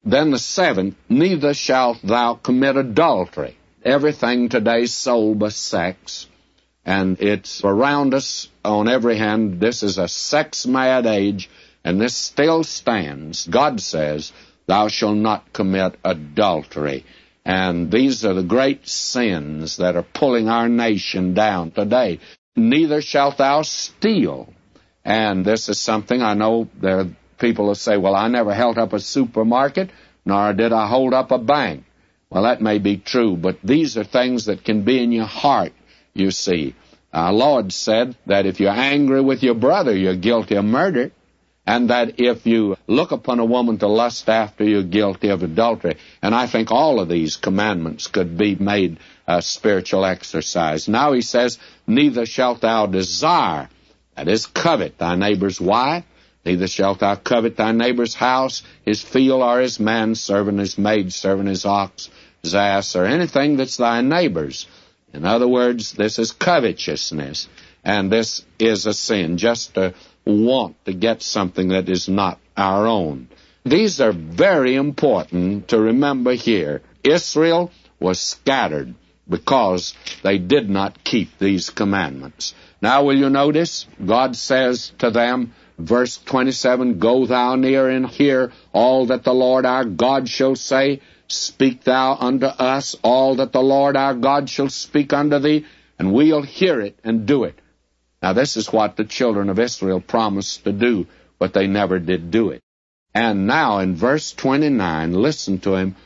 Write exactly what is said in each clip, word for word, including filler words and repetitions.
Then the seventh, neither shalt thou commit adultery. Everything today's sold by sex, and it's around us on every hand. This is a sex-mad age, and this still stands. God says, thou shalt not commit adultery. And these are the great sins that are pulling our nation down today. Neither shalt thou steal. And this is something I know there are people who say, well, I never held up a supermarket, nor did I hold up a bank. Well, that may be true, but these are things that can be in your heart, you see. Our Lord said that if you're angry with your brother, you're guilty of murder, and that if you look upon a woman to lust after, you're guilty of adultery. And I think all of these commandments could be made a spiritual exercise. Now he says, neither shalt thou desire, that is, covet thy neighbor's wife, neither shalt thou covet thy neighbor's house, his field, or his manservant, his maidservant, his ox, his ass, or anything that's thy neighbor's. In other words, this is covetousness, and this is a sin, just to want to get something that is not our own. These are very important to remember here. Israel was scattered because they did not keep these commandments. Now will you notice, God says to them, verse twenty-seven, go thou near and hear all that the Lord our God shall say. Speak thou unto us all that the Lord our God shall speak unto thee, and we'll hear it and do it. Now this is what the children of Israel promised to do, but they never did do it. And now in verse twenty-nine, listen to him.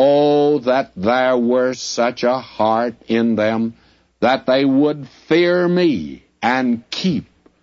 Oh, that there were such a heart in them, that they would fear me and keep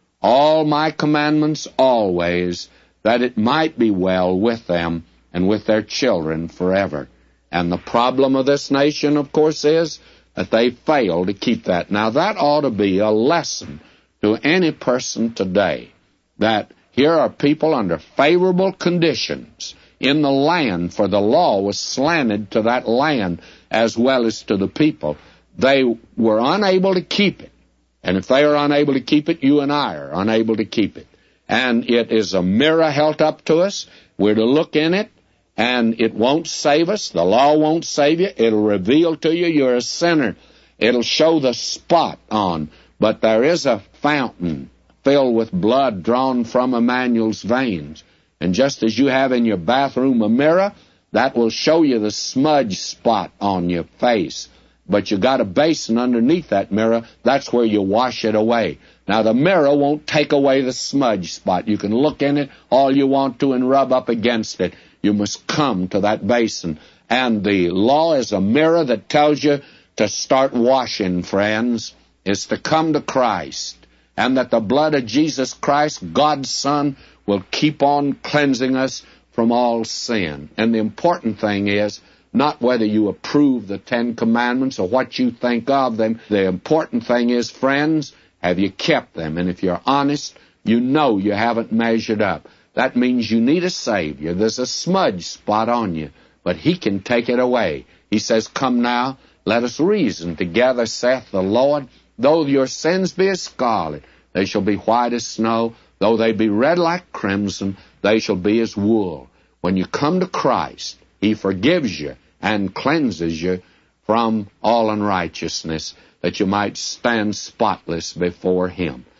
all my commandments always, that it might be well with them and with their children forever. And the problem of this nation, of course, is that they fail to keep that. Now that ought to be a lesson to any person today, that here are people under favorable conditions in the land, for the law was slanted to that land as well as to the people. They were unable to keep it. And if they are unable to keep it, you and I are unable to keep it. And it is a mirror held up to us. We're to look in it, and it won't save us. The law won't save you. It'll reveal to you you're a sinner. It'll show the spot on. But there is a fountain filled with blood drawn from Emmanuel's veins. And just as you have in your bathroom a mirror, that will show you the smudge spot on your face. But you got a basin underneath that mirror. That's where you wash it away. Now, the mirror won't take away the smudge spot. You can look in it all you want to and rub up against it. You must come to that basin. And the law is a mirror that tells you to start washing, friends. Is to come to Christ. And that the blood of Jesus Christ, God's Son, will keep on cleansing us from all sin. And the important thing is not whether you approve the Ten Commandments or what you think of them. The important thing is, friends, have you kept them? And if you're honest, you know you haven't measured up. That means you need a Savior. There's a smudge spot on you, but He can take it away. He says, come now, let us reason together, saith the Lord. Though your sins be as scarlet, they shall be white as snow. Though they be red like crimson, they shall be as wool. When you come to Christ, He forgives you and cleanses you from all unrighteousness, that you might stand spotless before Him.